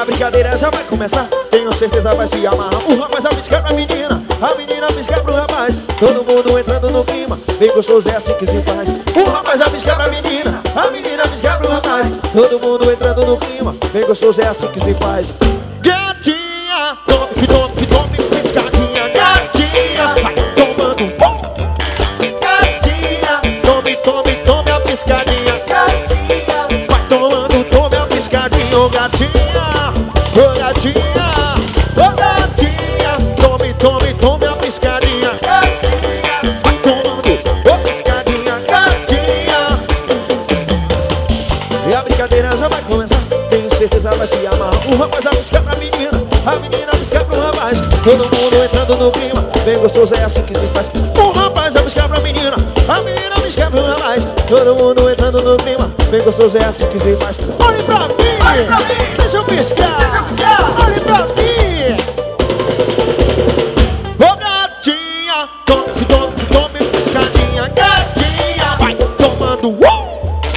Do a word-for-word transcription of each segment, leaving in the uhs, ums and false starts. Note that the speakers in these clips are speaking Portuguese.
a brincadeira já vai começar, tenho certeza vai se amarrar. O rapaz vai piscar pra menina, a menina piscar pro rapaz. Todo mundo entrando no clima, bem gostoso, é assim que se faz. O rapaz vai piscar pra menina, a menina piscar pro rapaz. Todo mundo entrando no clima, bem gostoso, é assim que se faz. Gatinha, tome, que tome, que tome, piscadinha. Gatinha, vai tomando um. Gatinha, tome, tome, tome a piscadinha. Gatinha, vai tomando, tome a piscadinha. Ô gatinha, ô gatinha, ô gatinha, tome, tome, tome a piscadinha. Gatinha, vai tomando, ô piscadinha. Gatinha. E a brincadeira já vai começar, tenho certeza vai se amarrar. O rapaz vai piscar pra menina, a menina piscar pro rapaz. Todo mundo entrando no clima, bem gostoso, é assim que se faz. O rapaz vai piscar pra menina, a menina piscar pro rapaz. Todo mundo entrando no clima, bem gostoso, é assim que se faz. Olhe pra mim, olhe pra mim, deixa eu piscar, deixa eu piscar. Olhe pra mim. Ô gatinha, tome, tome, tome piscadinha. Gatinha, vai tomando um.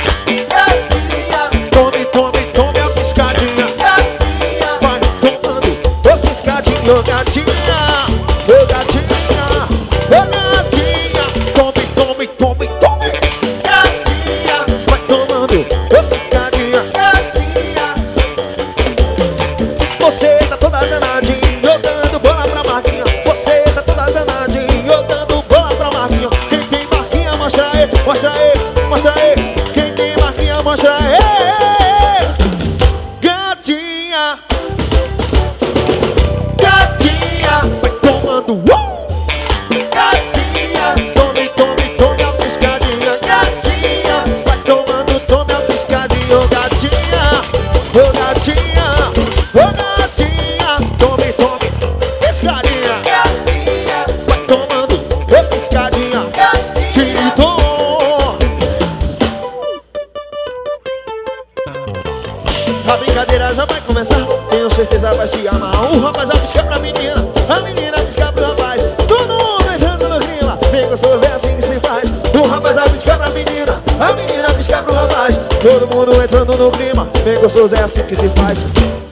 Tome, tome, tome a piscadinha. Gatinha, vai tomando ô piscadinha. Ô gatinha, ô gatinha, ô gatinha, tome, tome, tome, tome. Gatinha, vai tomando ô piscadinha. Gatinha, você tá toda danadinha, eu dando bola pra Marquinha. Você tá toda danadinha, eu dando bola pra Marquinha. Quem tem Marquinha, mostra aí, mostra aí, mostra aí. Quem tem Marquinha, mostra aí. Gatinha, gatinha, vai tomando uh! Gatinha, tome, tome, tome a piscadinha. Gatinha, vai tomando, tome a piscadinha. Ô gatinha, ô gatinha, ô gatinha, tome, tome, piscadinha. Gatinha, vai tomando, ô piscadinha. Tito. A brincadeira já vai começar, tenho certeza vai se amarrar. O rapaz vai piscar pra menina, a menina piscar pro rapaz. Todo mundo entrando no clima, bem gostoso, é assim que se faz. O rapaz vai piscar pra menina, a menina piscar pro rapaz. Todo mundo entrando no clima, bem gostoso, é assim que se faz.